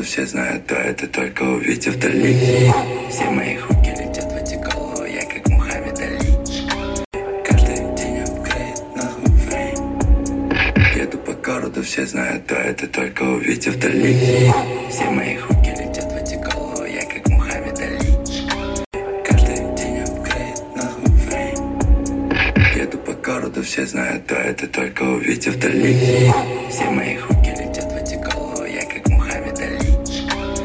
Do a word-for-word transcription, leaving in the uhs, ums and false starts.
все знают, да, это только увидев вдали. Все мои хуки летят в эти головы, я как Мухаммед Али. Каждый день апгрейд, нахуй фейм. Еду по городу, все знают, да, это только увидев вдали. Все мои хуки летят в эти головы, я как Мухаммед Али. Каждый день апгрейд, нахуй фейм. Еду по городу, все знают, да, это только увидев вдали. Все мои хуки летят.